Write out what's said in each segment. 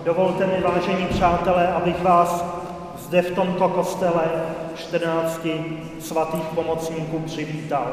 Dovolte mi, vážení přátelé, abych vás zde v tomto kostele 14 svatých pomocníků přivítal.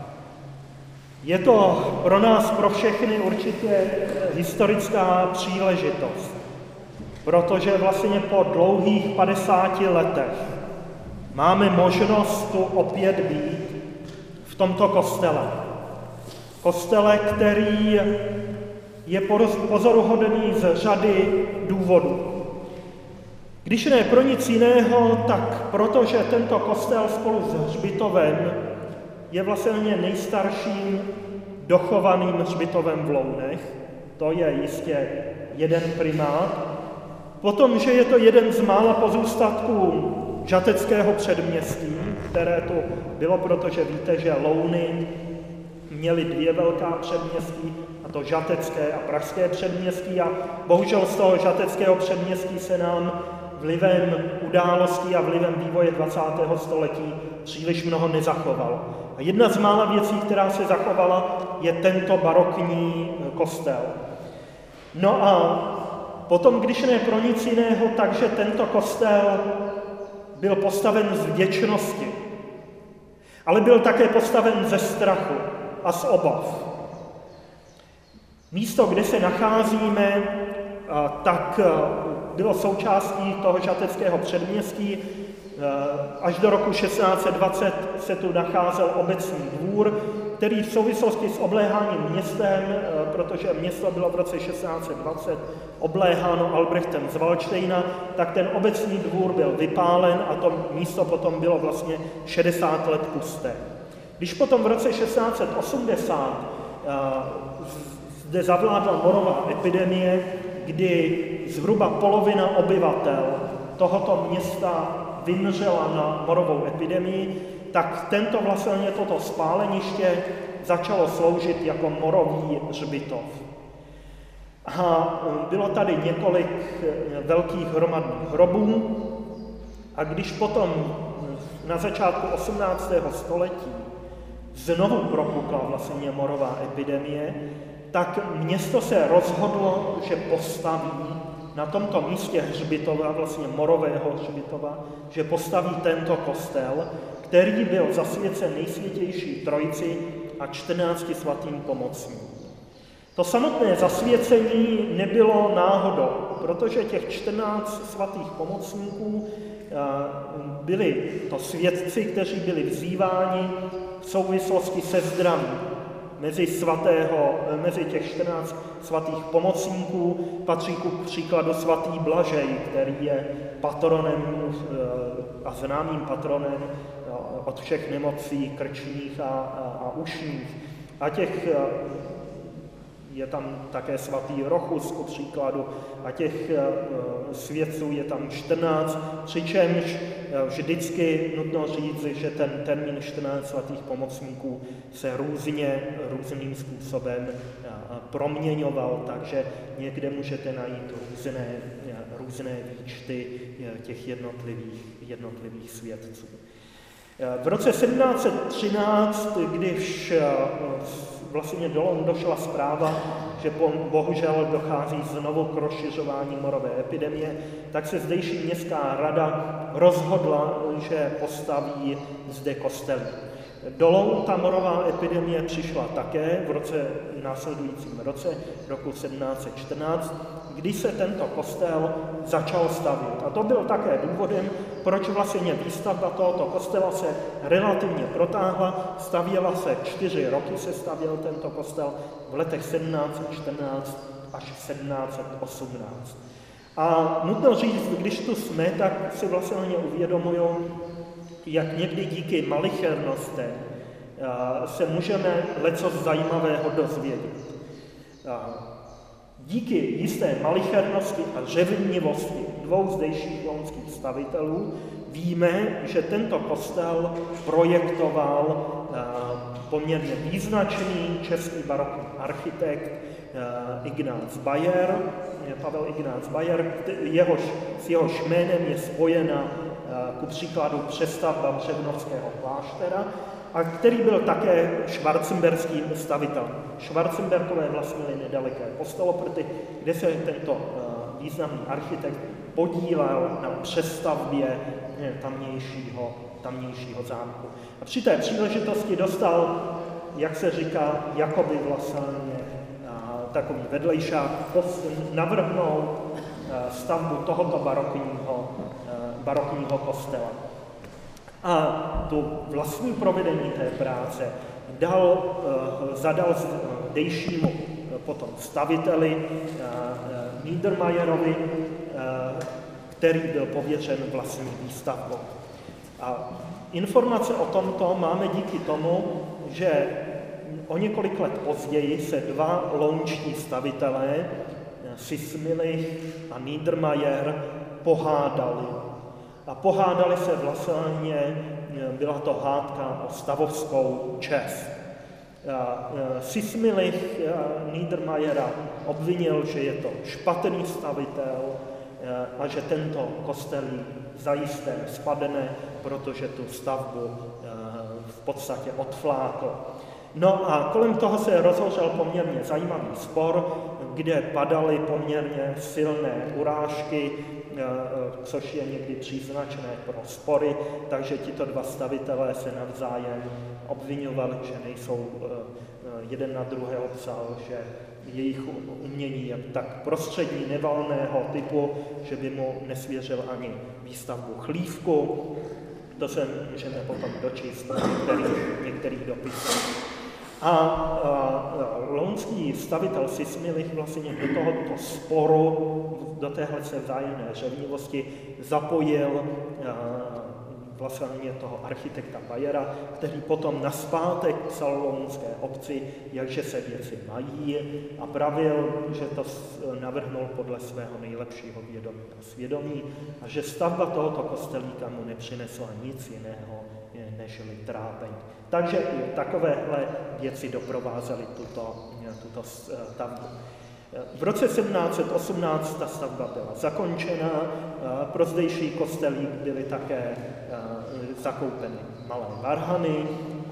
Je to pro nás, pro všechny určitě historická příležitost, protože vlastně po dlouhých 50 letech máme možnost tu opět být v tomto kostele. Kostele, který je pozoruhodný z řady důvodů. Když ne pro nic jiného, tak protože tento kostel spolu s hřbitovem je vlastně nejstarším dochovaným hřbitovem v Lounech, to je jistě jeden primát. Potom, že je to jeden z mála pozůstatků žateckého předměstí, které tu bylo, protože víte, že Louny měly dvě velká předměstí, a to žatecké a pražské předměstí, a bohužel z toho žateckého předměstí se nám vlivem událostí a vlivem vývoje 20. století příliš mnoho nezachovalo. A jedna z mála věcí, která se zachovala, je tento barokní kostel. No a potom, když ne pro nic jiného, takže tento kostel byl postaven z vděčnosti, ale byl také postaven ze strachu a z obav. Místo, kde se nacházíme, tak bylo součástí toho žateckého předměstí. Až do roku 1620 se tu nacházel obecní dvůr, který v souvislosti s obléháním městem, protože město bylo v roce 1620 obléháno Albrechtem z Valdštejna, tak ten obecní dvůr byl vypálen a to místo potom bylo vlastně 60 let pusté. Když potom v roce 1680 zde zavládla morová epidemie, kdy zhruba polovina obyvatel tohoto města vymřela na morovou epidemii, tak toto spáleniště začalo sloužit jako morový hřbitov. A bylo tady několik velkých hromadných hrobů a když potom na začátku 18. století znovu propukla vlastně morová epidemie, tak město se rozhodlo, že postaví na tomto místě hřbitova, vlastně morového hřbitova, že postaví tento kostel, který byl zasvěcen Nejsvětější Trojici a 14 svatým pomocníkům. To samotné zasvěcení nebylo náhodou, protože těch 14 svatých pomocníků byli to svědci, kteří byli vzýváni v souvislosti se zdravím. Mezi těch 14 svatých pomocníků patří ku příkladu svatý Blažej, který je patronem a známým patronem od všech nemocí krčních a ušních. A je tam také svatý Rochus ku příkladu a těch svědců je tam 14, přičemž vždycky nutno říct, že ten termín 14 svatých pomocníků se různým způsobem proměňoval, takže někde můžete najít různé výčty těch jednotlivých svědců. V roce 1713, když vlastně do Loun došla zpráva, že bohužel dochází znovu k rozšiřování morové epidemie, tak se zdejší městská rada rozhodla, že postaví zde kostelík. Do Loun ta morová epidemie přišla také v následujícím roce, roku 1714, kdy se tento kostel začal stavět. A to byl také důvodem, proč vlastně výstavba tohoto kostela se relativně protáhla. Stavěla se 4 roky, se stavěl tento kostel v letech 1714 až 1718. A nutno říct, když tu jsme, tak si vlastně uvědomuju, jak někdy díky malichernostem se můžeme leco zajímavého dozvědět. Díky jisté malichernosti a řevnivosti 2 zdejších lounských stavitelů víme, že tento kostel projektoval poměrně význačný český barokní architekt Pavel Ignác Bayer, s jehož jménem je spojena ku příkladu přestavba Břevnovského kláštera, a který byl také schwarzenberským stavitelem. Schwarzenberkové vlastnili nedaleké Postoloprty, kde se tento významný architekt, podílel na přestavbě tamnějšího zámku. A při té příležitosti dostal, jak se říká, jakoby vlastně takový vedlejšák, navrhnout stavbu tohoto barokního kostela. A tu vlastní provedení té práce zadal zdejšímu potom staviteli Niedermayerovi, který byl pověřen vlastní výstavbou. A informace o tomto máme díky tomu, že o několik let později se dva lounští stavitelé, Sismilich a Niedermayer, pohádali. A pohádali se vlastně, byla to hádka o stavovskou čest. Sismilich Niedermayera obvinil, že je to špatný stavitel a že tento kostelík zajisté spadne, protože tu stavbu v podstatě odflákl. No a kolem toho se rozhořel poměrně zajímavý spor, kde padaly poměrně silné urážky, což je někdy příznačné pro spory, takže tito dva stavitelé se navzájem obviňovali, že nejsou jeden na druhého psal, že jejich umění je tak prostřední, nevalného typu, že by mu nesvěřil ani výstavbu chlívku. To se můžeme potom dočíst v některých dopisech. A lounský stavitel Sismilich vlastně do tohoto sporu, do téhle vzájemné řevnivosti zapojil vlastně toho architekta Bayera, který potom nazpátek psal lounské obci, jakže se věci mají a pravil, že to navrhnul podle svého nejlepšího vědomí a svědomí a že stavba tohoto kostelíka mu nepřinesla nic jiného než trápení. Takže i takovéhle věci doprovázely tuto stavbu. V roce 1718 ta stavba byla zakončena, pro zdejší kostelík byly také zakoupeny malé varhany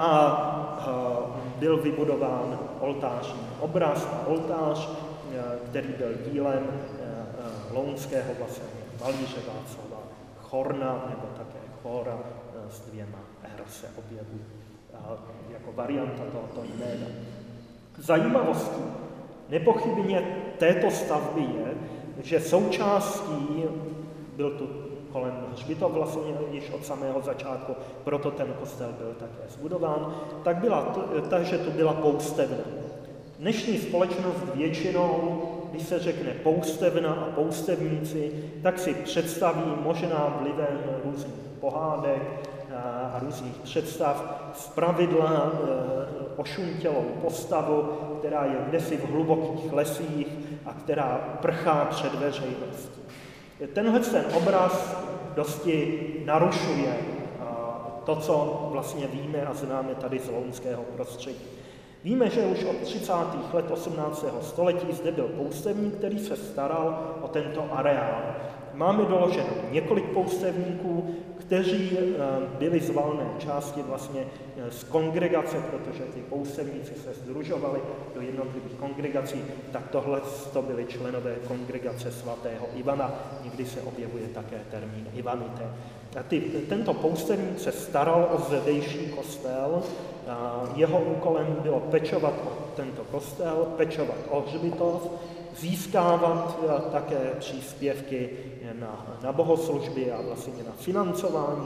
a byl vybudován oltářní obraz a oltář, který byl dílem lounského vlastně malíře Václava Chorna, nebo také Chora s dvěma R se objeví jako varianta tohoto jména. Zajímavostí nepochybně této stavby je, že součástí, byl tu kolem hřbitov vlastně již od samého začátku, proto ten kostel byl také zbudován, takže tu byla poustevna. Dnešní společnost většinou, když se řekne poustevna a poustevníci, tak si představí možná vlivem různých pohádek a různých představ zpravidla ošuntělou postavu, která je kdesi v hlubokých lesích a která prchá před veřejností. Tenhle ten obraz dosti narušuje to, co vlastně víme a známe tady z lounského prostředí. Víme, že už od 30. let 18. století zde byl poustevník, který se staral o tento areál. Máme doloženo několik poustevníků, kteří byli z valné části vlastně z kongregace, protože ty poustevníci se sdružovali do jednotlivých kongregací, tak tohle to byli členové kongregace svatého Ivana. Někdy se objevuje také termín Ivanité. Tento poustevník se staral o zdejší kostel, jeho úkolem bylo pečovat o tento kostel, pečovat o hřbitov, získávat také příspěvky na bohoslužby a vlastně na financování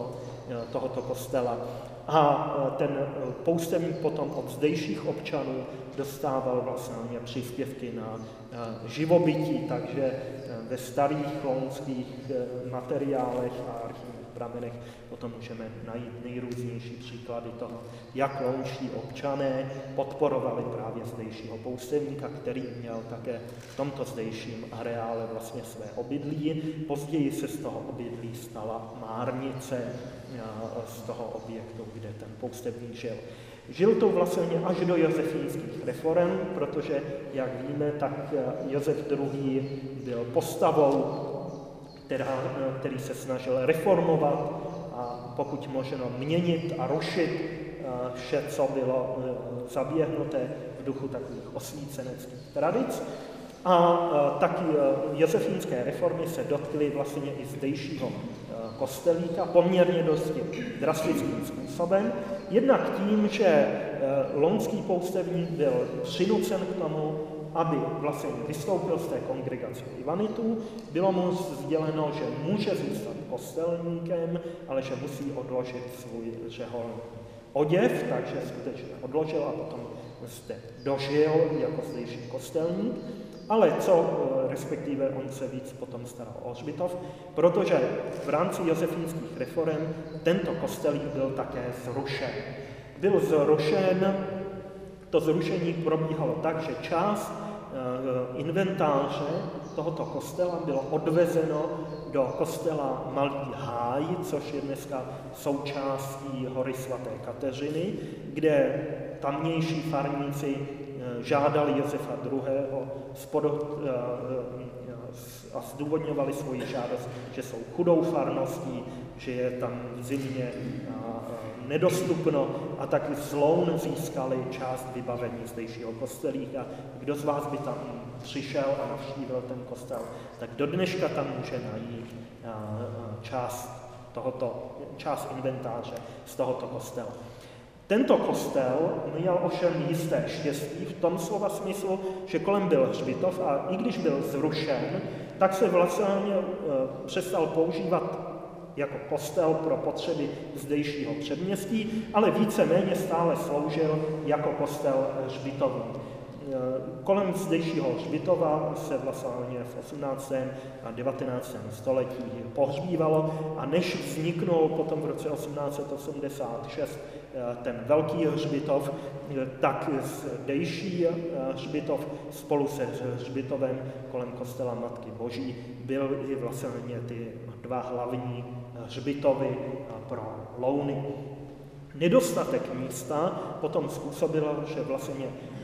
tohoto kostela. A ten poustevník potom od zdejších občanů dostával vlastně příspěvky na živobytí, takže ve starých lounských materiálech a archivních pramenech potom můžeme najít nejrůznější příklady toho, jak lounští občané podporovali právě zdejšího poustevníka, který měl také v tomto zdejším areále vlastně své obydlí. Později se z toho obydlí stala márnice z toho objektu, kde ten poustevník žil. Žil tu vlastně až do josefínských reforem, protože, jak víme, tak Josef II. Byl postavou, který se snažil reformovat a pokud možno měnit a rušit vše, co bylo zaběhnuté v duchu takových osvíceneckých tradic. A taky josefínské reformy se dotkly vlastně i zdejšího kostelíka poměrně dosti drastickým způsobem. Jednak tím, že lounský poustevník byl přinucen k tomu, aby vlastně vystoupil z té kongregace Ivanitů, bylo mu sděleno, že může zůstat kostelníkem, ale že musí odložit svůj řeholní oděv, takže skutečně odložil a potom zde dožil jako zdejší kostelník. Ale respektive on se víc potom staral o hřbitov, protože v rámci josefínských reforem tento kostelík byl také zrušen. Byl zrušen, to zrušení probíhalo tak, že část inventáře tohoto kostela bylo odvezeno do kostela Malý Háj, což je dneska součástí Hory svaté Kateřiny, kde tamnější farníci žádali Josefa II. A zdůvodňovali svoji žádost, že jsou chudou farností, že je tam v zimě nedostupno a taky z Loun získali část vybavení zdejšího kostelíka. Kdo z vás by tam přišel a navštívil ten kostel, tak do dneška tam může najít část inventáře z tohoto kostela. Tento kostel měl ovšem jisté štěstí v tom slova smyslu, že kolem byl hřbitov a i když byl zrušen, tak se vlastně přestal používat jako kostel pro potřeby zdejšího předměstí, ale víceméně stále sloužil jako kostel hřbitový. Kolem zdejšího hřbitova se vlastně v 18. a 19. století pohřbívalo a než vzniknul potom v roce 1886 ten velký hřbitov, tak zdejší hřbitov spolu se hřbitovem kolem kostela Matky Boží byly vlastně ty dva hlavní hřbitovy pro Louny. Nedostatek místa potom způsobilo, že vlastně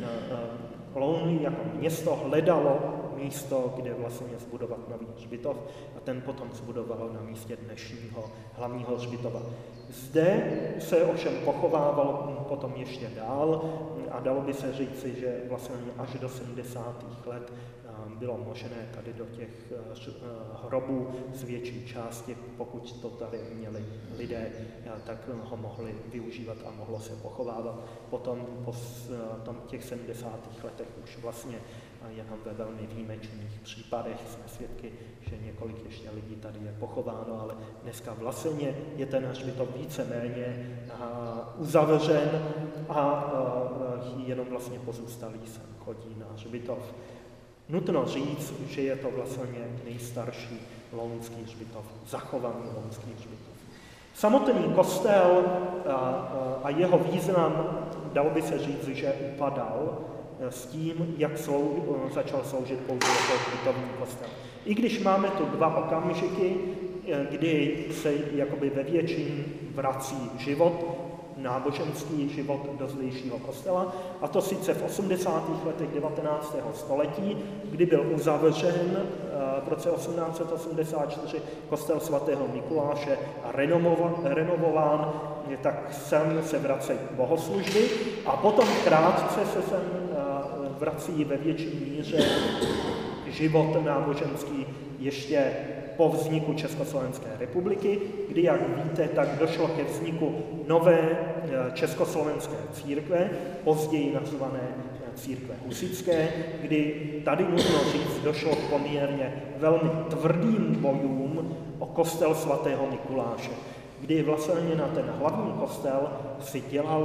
Louny jako město hledalo místo, kde vlastně zbudovat nový hřbitov a ten potom zbudovalo na místě dnešního hlavního hřbitova. Zde se ovšem pochovával potom ještě dál a dalo by se říci, že vlastně až do 70. let bylo možné tady do těch hrobů z větší části, pokud to tady měli lidé, tak ho mohli využívat a mohlo se pochovávat. Potom po těch 70. letech už vlastně jenom ve velmi výjimečných případech jsme svědky, že několik ještě lidí tady je pochováno, ale dneska vlastně je ten hřbitov víceméně uzavřen a jenom vlastně pozůstalí sem chodí na hřbitov. Nutno říct, že je to vlastně nejstarší lounský hřbitov, zachovaný lounský hřbitov. Samotný kostel a jeho význam, dalo by se říct, že upadal s tím, jak začal sloužit pouze jako hřbitovní kostel. I když máme tu dva okamžiky, kdy se jakoby ve většině vrací život, náboženský život do zdejšího kostela, a to sice v 80. letech 19. století, kdy byl uzavřen v roce 1884 kostel svatého Mikuláše a renovován, tak sem se vracejí bohoslužby a potom krátce se sem vrací ve větší míře život náboženský ještě po vzniku Československé republiky, kdy, jak víte, tak došlo ke vzniku nové československé církve, později nazvané církve husitské, kdy tady nutno říct, došlo k poměrně velmi tvrdým bojům o kostel svatého Mikuláše, kdy vlastně na ten hlavní kostel si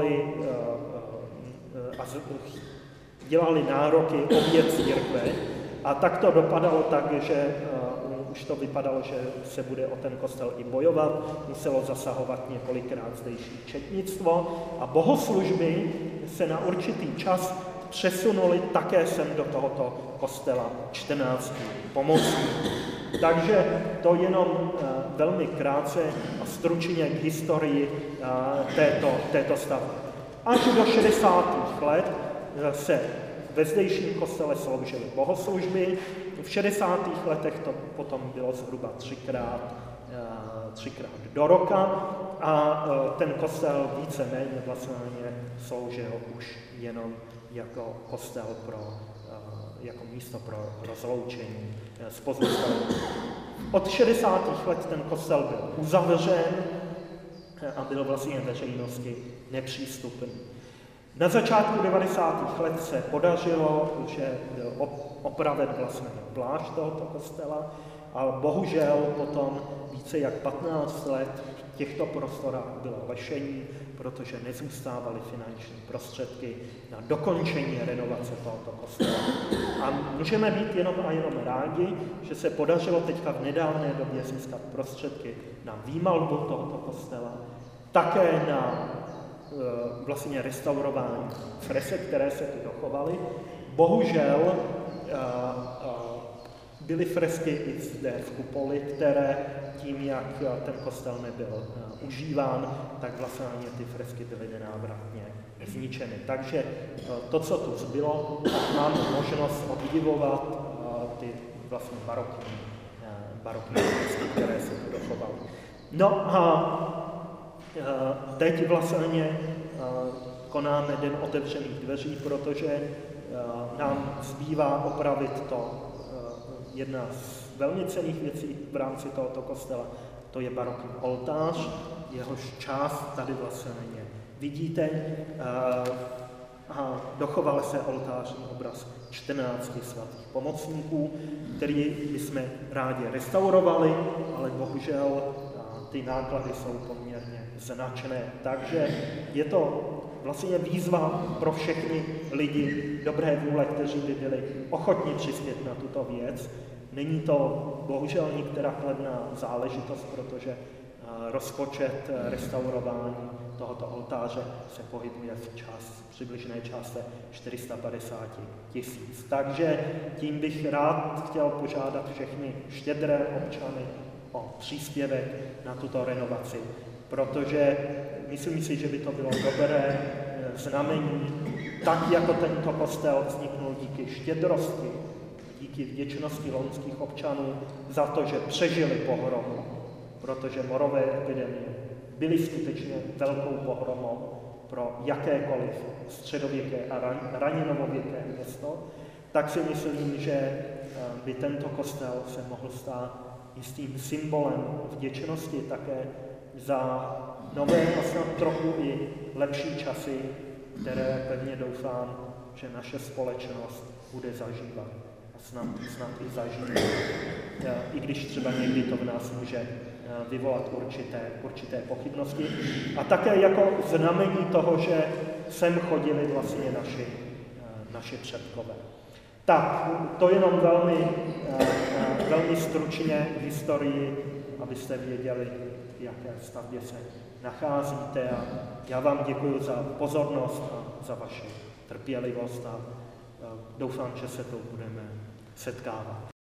dělali nároky obě církve a tak to dopadalo tak, že už to vypadalo, že se bude o ten kostel i bojovat, muselo zasahovat několikrát zdejší četnictvo a bohoslužby se na určitý čas přesunuly také sem do tohoto kostela 14 pomocných. Takže to jenom velmi krátce a stručně k historii této stavby. Až do 60. let se ve zdejším kostele sloužily bohoslužby. V 60. letech to potom bylo zhruba třikrát do roka a ten kostel víceméně vlastně sloužil už jenom jako kostel pro jako místo pro rozloučení s pozůstalými. Od 60. let ten kostel byl uzavřen a byl vlastně veřejnosti nepřístupný. Na začátku 90. let se podařilo, že byl opraven vlastně plášť tohoto kostela, ale bohužel potom více jak 15 let v těchto prostorách bylo lešení, protože nezůstávaly finanční prostředky na dokončení renovace tohoto kostela. A můžeme být jenom rádi, že se podařilo teďka v nedávné době získat prostředky na výmalbu tohoto kostela, také na vlastně restaurování fresek, které se tu dochovaly. Bohužel byly fresky i zde v kupoli, které tím, jak ten kostel nebyl užíván, tak vlastně ty fresky byly nenávratně zničeny. Takže to, co tu zbylo, máme možnost obdivovat ty vlastně barokní fresky, které se tu dochovaly. No a teď vlastně konáme Den otevřených dveří, protože nám zbývá opravit to. Jedna z velmi cenných věcí v rámci tohoto kostela, to je barokní oltář, jehož část tady vlastně vidíte. A dochoval se oltářní obraz 14 svatých pomocníků, který bychom rádi restaurovali, ale bohužel ty náklady jsou poměrně značné. Takže je to vlastně výzva pro všechny lidi dobré vůle, kteří by byli ochotni přispět na tuto věc. Není to bohužel některá levná záležitost, protože rozpočet restaurování tohoto oltáře se pohybuje v přibližné částce 450 000. Takže tím bych rád chtěl požádat všechny štědré občany o příspěvek na tuto renovaci, protože myslím si, že by to bylo dobré znamení, tak jako tento kostel vzniknul díky štědrosti, díky vděčnosti lounských občanů za to, že přežili pohromu, protože morové epidemie byly skutečně velkou pohromou pro jakékoliv středověké a raninovověké město, tak si myslím, že by tento kostel se mohl stát jistým symbolem vděčnosti také za nové a snad trochu i lepší časy, které pevně doufám, že naše společnost bude zažívat a snad i zažít, i když třeba někdy to v nás může vyvolat určité pochybnosti. A také jako znamení toho, že sem chodili vlastně naši předkové. Tak, to jenom velmi stručně v historii, abyste věděli, v jaké stavbě se nacházíte. A já vám děkuji za pozornost a za vaši trpělivost a doufám, že se tu budeme setkávat.